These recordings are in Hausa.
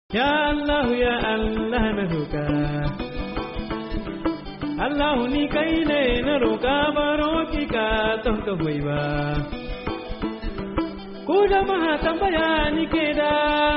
Ya Allah na roƙa. Allah ni kai ne na roƙa baro ki ka ton ka hoyi ba. Ku jama'a tambaya ni ke da.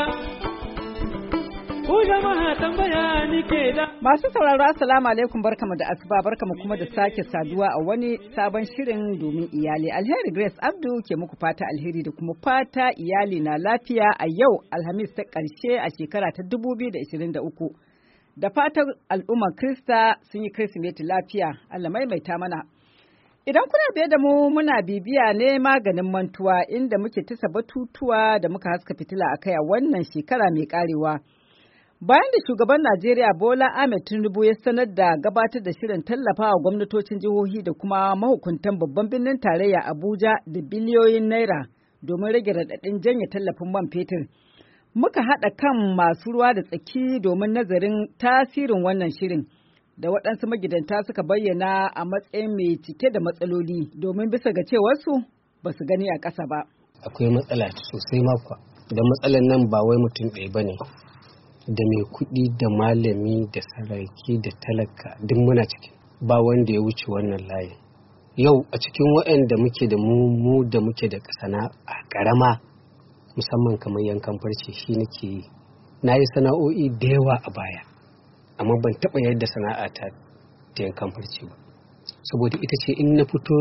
Masu sauraro assalamu alaikum, barkamu da asuba, barkamu kuma da sake saduwa a wani sabon shirin domin iyali. Alheri Grace Abdu ke muku fata alheri da kuma fata iyali na lafiya a yau Alhamis ta ƙarshe a shekara ta 2023. Da fatan al'ummar Krista sun yi Kirsimeti lafiya, Allah maimaita mana. Idan kuna biye da mu muna bibiya ne maganin mantuwa inda muke tasa batutuwa da muka haska fitila a kai a wannan shekara mai karewa. Bayan da shugaban Najeriya Bola Ahmed Tinubu ya sanar da gabatar da shirin tallafawa gwamnatocin jihohi da kuma mahukuntan babban birnin tarayya Abuja da biliyoyin naira domin rage raɗaɗin janye tallafin man fetur, muka haɗa kan masu ruwa da tsaki domin nazarin tasirin wannan shirin da waɗansu magidanta suka bayyana a matsayin mai cike da matsaloli domin bisa ga cewarsu ba su gani a ƙasa ba. Akwai matsala sosai makwa, da matsalan nan ba wai mutum ɗaya ba ne. Da mai kuɗi da malami da saraki da talaka duk muna ciki, ba wanda ya wuce wannan layin. Yau a cikin waɗanda muke da mu da muke da sana'a ƙarama, musamman kamar yankan farce shi nake yi. Na yi sana'o'i da yawa a baya, amma ban taɓa yadda sana'a ta yankan farce ba, saboda ita ce in na fito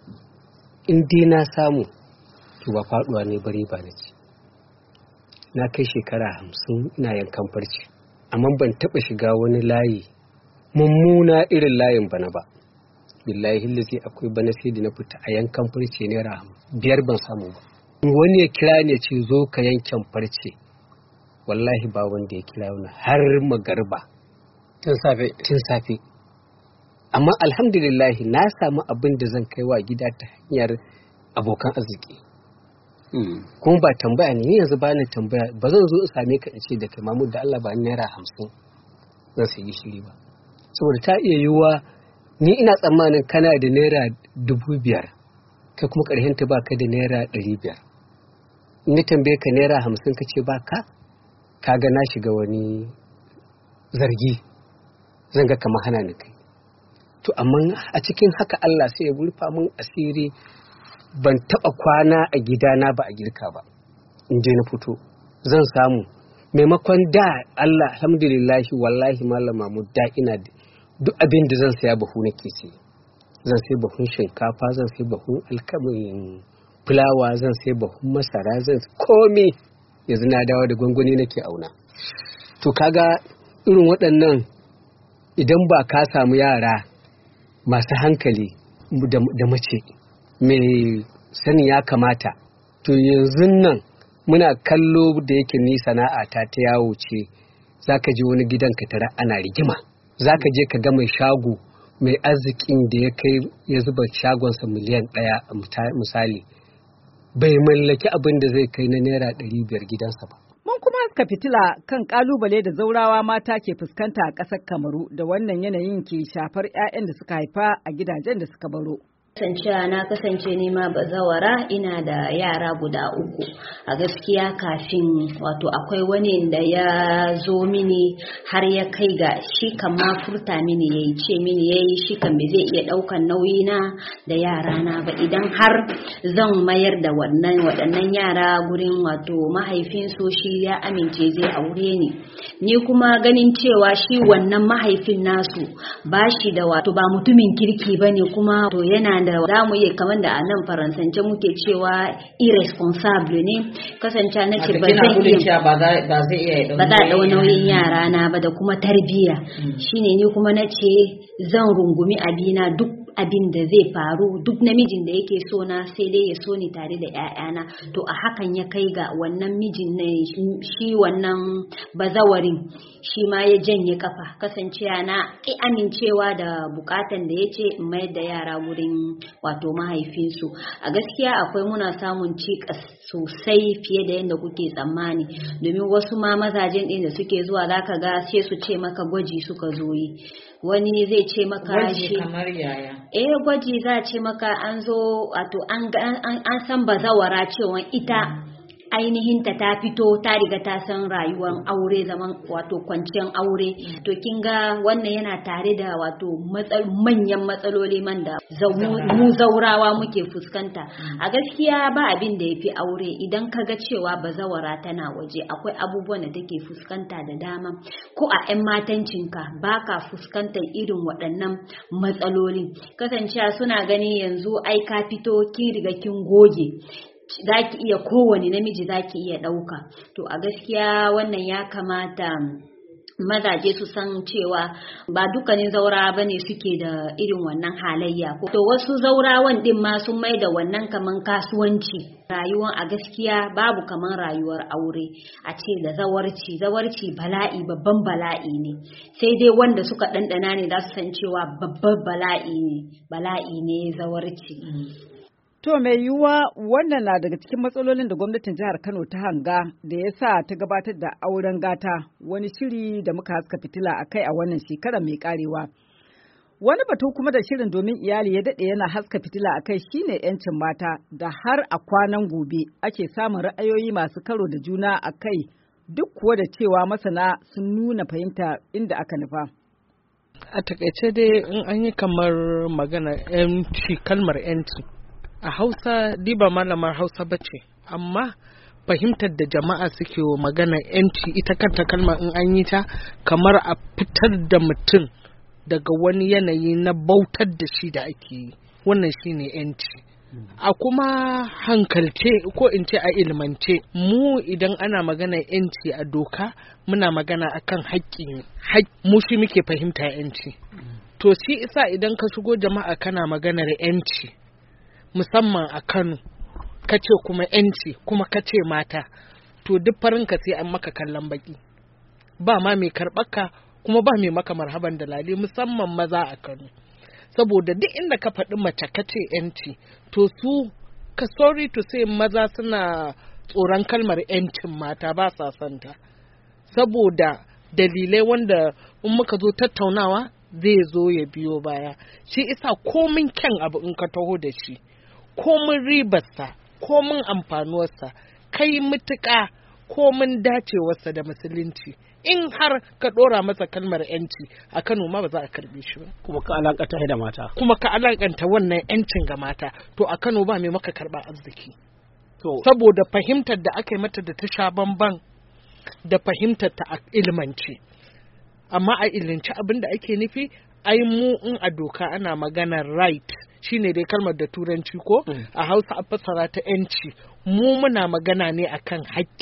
in dai na samu to ba faɗuwa ne bari ba na ci. Na kai shekara 50 ina yankan farce, amma ban taɓa shiga wani layi mummuna irin layin bana ba. Billahi hillazi akwai bana sai da na fita a yankan farce naira 5 ban samu ba. Wani ya kira ne ce zo ka yankan farce, wallahi ba wanda ya kira wani har magarba tun safe. Amma alhamdulillahi na samu abin da zan kai wa gida ta hanyar abokan arziki. Kuma ba tambaya ne, yanzu ba ni tambaya, ba zan zo in same ka in ce da kai Mahmud da Allah ba ni naira 50 zan sayi shiri ba, saboda ta iya yiwuwa ni ina tsammanin kana da naira 5,000 kai kuma ƙarshen ta baka da naira 500. In na tambaye ka naira 50 ka ce baka, kaga na shiga wani zargi, zan ga kamar hana ni kai. To amma a cikin haka Allah sai ya rufa min asiri. Ban taɓa kwana a gidana ba a girka ba, in je na fito zan samu maimakon da Allah alhamdulillahi wallahi malama mu da ina duk abin da zan saya bahu nake sai. Zan sai bahun shinkafa, zan sai bahun alkamin fulawa, zan sai bahun masara, zan komai yanzu na dawo da gwangwani nake auna. To kaga irin waɗannan idan ba ka samu yara masu hankali da mace mai sani ya kamata, to yanzu nan muna kallo da yake ni sana'ata ta yawo ce, zaka je wani gidan ka tara ana rigima, zaka je ka ga mai shago mai arzikin da ya kai ya zuba shagonsa miliyan 1 misali, bai mallaki abin da zai kai na naira 500 gidansa ba. Mun kuma haska fitila kan kalubale da zaurawa mata ke fuskanta a ƙasar Kamaru da wannan yanayin ke shafar 'ya'yan da suka haifa a gidajen da suka baro. Na kasance nema bazawara, ina da yara guda 3. A gaskiya kafin wato akwai wani da ya zo mini har ya kai ga shi kan ma furta mini yayi ce mini yayi shi kan bai zai iya daukan nauyi na da yara na ba idan har zan mayar da waɗannan yara gurin wato mahaifinsu, shi ya amince zai aure ni kuma ganin cewa shi wannan mahaifin nasu ba shi da wato ba mutumin kirki bane, kuma to yana da za mu iya kamar da a nan faransance muke cewa irresponsible ne, kasance na ce ba zai iya ɗau nauyin yara na ba da kuma tarbiyya. Shine ni kuma na ce zan rungumi abina, duk abin da zai faru, duk namijin da yake so na sai dai ya so ni tare da 'ya'yana. To a hakan ya kai ga wannan mijin ne, shi wannan bazawarin shi ma ya janye kafa, kasancewa na ki amincewa da bukatan da yace in mayar da yara wurin wato mahaifinsu. A gaskiya akwai muna samun cikas sosai fiye da yadda kuke tsammani, domin wasu ma mazajen ɗin da suke zuwa zaka ga sai su ce maka gwaji suka zo yi, wani zai ce maka shi kamar yaya gwaji za a ce maka an zo wato an san bazawara cewa ita ainihin ta fito ta riga ta san rayuwar aure, zaman wato kwanciyar aure, to kin ga wannan yana tare da wato manyan matsaloli man da mu zaurawa muke fuskanta. A gaskiya ba abin da yafi aure. Idan ka ga cewa bazawara tana waje, akwai abubuwan da take fuskanta da dama, ko a 'yan matancinka ba ka fuskantar irin waɗannan matsalolin. Kasancewa suna gani yanzu ai ka fito kin riga kin goge, zaki iya kowane namiji zaki iya ɗauka. To a gaskiya wannan ya kamata mazaje su san cewa ba dukkanin zaurawa bane suke da irin wannan halayya. To wasu zaurawan din ma sun mai da wannan kaman kasuwanci. Rayuwar a gaskiya babu kaman rayuwar aure. A ce da zawarci bala'i, babban bala'i ne. Sai dai wanda suka ɗanɗana ne za su san cewa babban bala'i ne zawarci. To mai yiwuwa wannan na daga cikin matsalolin da gwamnatin jihar Kano ta hanga da ya sa ta gabatar da auren gata, wani shiri da muka haska fitila a kai a wannan shekara mai karewa. Wani batu kuma da shirin domin iyali ya daɗe yana haska fitila a kai shine 'yancin mata da har a kwanan gobe ake samun ra'ayoyi masu karo da juna a kai, duk kuwa da cewa masana sun nuna fahimta inda aka nufa. A takaice dai in an yi kamar magana 'yanci, kalmar 'yanci a Hausa, ba malamar Hausa bace, amma fahimtar da jama'a suke wa maganar 'yanci ita kanta kalmar in an yi ta kamar a fitar da mutum daga wani yanayi na bautar da shi da ake yi, wannan shine 'yanci. A kuma hankalce ko in ce a ilmance, mu idan ana maganar 'yanci a doka muna magana akan haƙƙi, mu shi muke fahimta 'yanci. To shi isa idan ka shigo jama'a kana maganar 'yanci, musamman a Kano, kace kuma 'yanci kuma kace mata, to duk farinka sai an maka kallon baki, ba ma mai karɓaka kuma ba mai maka marhaban da lale, musamman maza a Kano. Saboda duk inda ka faɗi mace kace 'yanci, to su ka sorry to say maza suna tsoron kalmar 'yancin mata, ba sa santa, saboda dalilai wanda in muka zo tattaunawa zai zo ya biyo baya. Shi isa komin kyan abu in ka taho da shi, komin ribarsa, komin amfanuwarsa, kai mutuƙa komin dacewarsa da musulunci, in har ka ɗora masa kalmar 'yanci a Kano ma ba za a karbe shi ba. Kuma ka alakanta da mata. Kuma ka alakanta wannan 'yancin ga mata, to a Kano ba mai maka karɓa arziki. Saboda fahimtar da aka yi mata da ta sha bamban da fahimtar ta a ilmance. Amma a ilinci abin da ake nufi, ai mu in a doka ana maganar right, shine dai kalmar da turanci ko a Hausa a fassara ta 'yanci, mu muna magana ne akan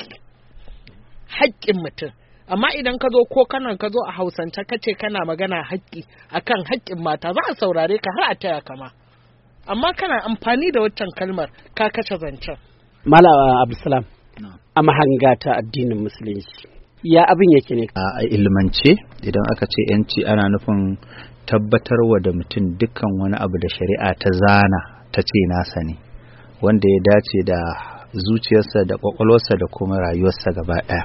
haƙƙin mutum. Amma idan ka zo a Hausance kace kana magana haƙƙi akan haƙƙin mata, za a saurare ka har a taya kama, amma kana amfani da waccan kalmar ka kashe zancen. Malama Abdulsalam, a mahanga ta addinin musulunci ya abin yake ne? A ilmance idan aka ce 'yanci ana nufin tabbatarwa da mutum dukkan wani abu da shari'a ta zana ta ce nasa ne, wanda ya dace da zuciyarsa da kwakwalwarsa da kuma rayuwarsa gaba ɗaya.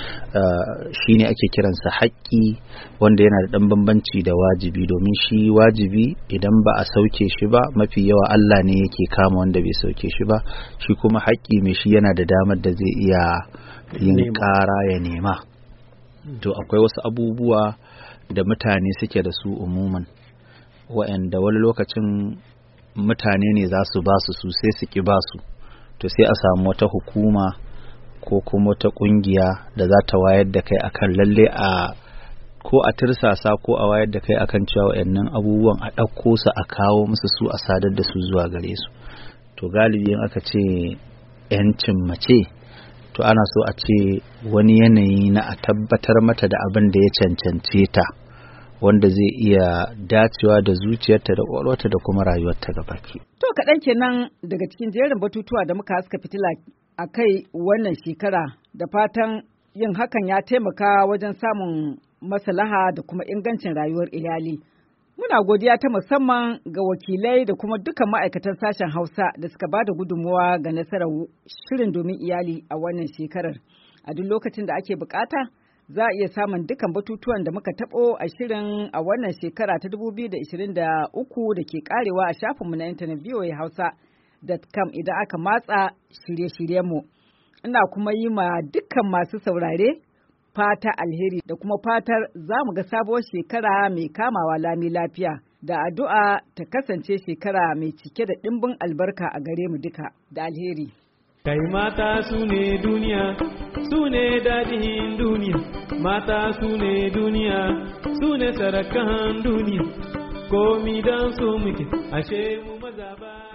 Shi ne ake kiransa haƙƙi, wanda yana da ɗan bambanci da wajibi, domin shi wajibi idan ba a sauke shi ba mafi yawa Allah ne yake kama wanda bai sauke shi ba, shi kuma haƙƙi mai shi yana da damar da zai iya yin ƙara ya nema. To akwai wasu abubuwa da mutane suke da su umuman, wa'anda wani lokacin mutane ne za su ba su sai su ki ba su, to sai a samu wata hukuma ko kuma wata kungiya da za ta wayar da kai akan lalle ko a tirsasa ko a wayar da kai akan cewa wayannan abubuwan a ɗauko su a kawo musu su a sadar da su zuwa gare su. To galibi in aka ce 'yancin mace, to ana so a ce wani yanayi na a tabbatar mata da abin da ya cancance ta, wanda zai iya dacewa da zuciyarta da ƙwaƙwalwarta da kuma rayuwarta gabaki. To kaɗan kenan daga cikin jerin batutuwa da muka haska fitila a kai wannan shekara, da fatan yin hakan ya taimaka wajen samun maslaha da kuma ingancin rayuwar iyali. Muna godiya ta musamman ga wakilai da kuma dukkan ma'aikatan sashen Hausa da suka ba da gudunmuwa ga nasarar shirin domin iyali a wannan shekarar. A duk lokacin da ake bukata, za a iya samun dukkan batutuwan da muka taɓo a shirin a wannan shekara ta 2023 da ke karewa a shafinmu na intanet voahausa.com idan aka matsa shirye-shiryenmu. Ina kuma yi ma dukkan masu saurare fata alheri da kuma fatar za mu ga sabuwar shekara mai kamawa lami lafiya da addu'a ta kasance shekara mai cike da ɗimbin albarka a gare mu duka da alheri. Kai mata su ne duniya, su ne daɗin duniya, mata su ne duniya, su ne sarakan duniya, komi don su muke, ashe mu maza ba.